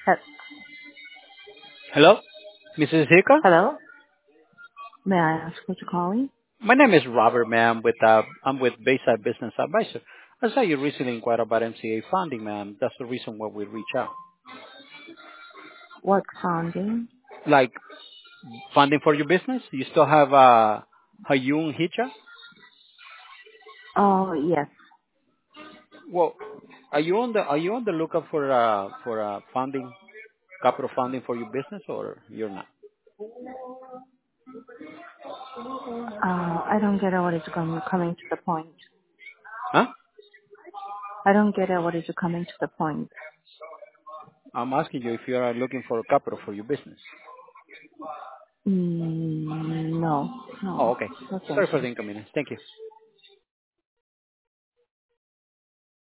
He- Hello, Mrs. Hika. Hello? May I ask who's calling? My name is Robert, ma'am. I'm with Bayside Business Advisor. I saw you recently inquired about MCA funding, ma'am. That's the reason why we reach out. What funding? Like funding for your business. You still have Hayun Hicha? Oh, yes. Well, are you on the lookout for funding, capital funding for your business, or you're not? I don't get it. What is coming to the point? Huh? I don't get it. What is coming to the point? I'm asking you if you are looking for capital for your business. No, Oh, no. okay. No, thank Sorry for you. the inconvenience. Thank you.